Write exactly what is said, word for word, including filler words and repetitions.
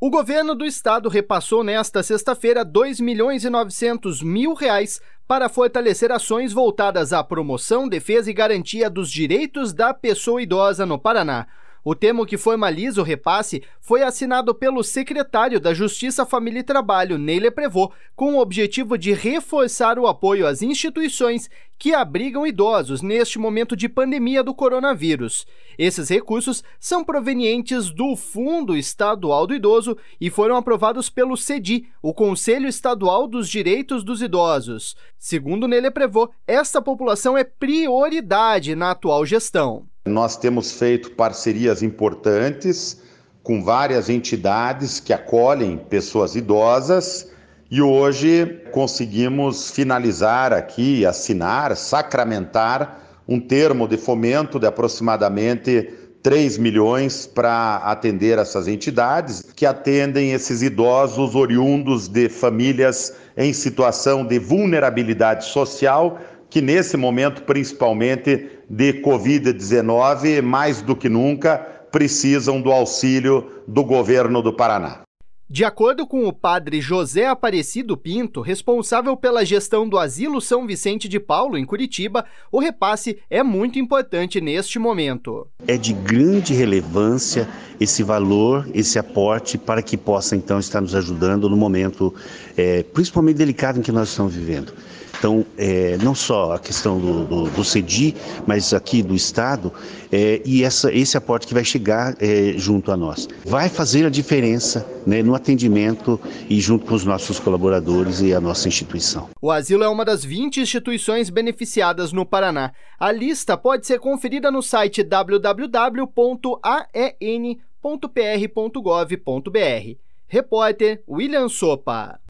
O governo do estado repassou nesta sexta-feira dois milhões e novecentos mil reais para fortalecer ações voltadas à promoção, defesa e garantia dos direitos da pessoa idosa no Paraná. O termo que formaliza o repasse foi assinado pelo secretário da Justiça, Família e Trabalho, Ney Leprevô, com o objetivo de reforçar o apoio às instituições que abrigam idosos neste momento de pandemia do coronavírus. Esses recursos são provenientes do Fundo Estadual do Idoso e foram aprovados pelo CEDI, o Conselho Estadual dos Direitos dos Idosos. Segundo Ney Leprevô, esta população é prioridade na atual gestão. Nós temos feito parcerias importantes com várias entidades que acolhem pessoas idosas e hoje conseguimos finalizar aqui, assinar, sacramentar um termo de fomento de aproximadamente três milhões para atender essas entidades que atendem esses idosos oriundos de famílias em situação de vulnerabilidade social, que nesse momento, principalmente de covid dezenove, mais do que nunca, precisam do auxílio do governo do Paraná. De acordo com o padre José Aparecido Pinto, responsável pela gestão do Asilo São Vicente de Paulo, em Curitiba, o repasse é muito importante neste momento. É de grande relevância esse valor, esse aporte, para que possa então estar nos ajudando no momento é, principalmente delicado em que nós estamos vivendo. Então, é, não só a questão do, do, do CEDI, mas aqui do Estado, é, e essa, esse aporte que vai chegar é, junto a nós. Vai fazer a diferença, né, no atendimento e junto com os nossos colaboradores e a nossa instituição. O asilo é uma das vinte instituições beneficiadas no Paraná. A lista pode ser conferida no site w w w ponto a e n ponto p r ponto gov ponto b r. Repórter William Sopa.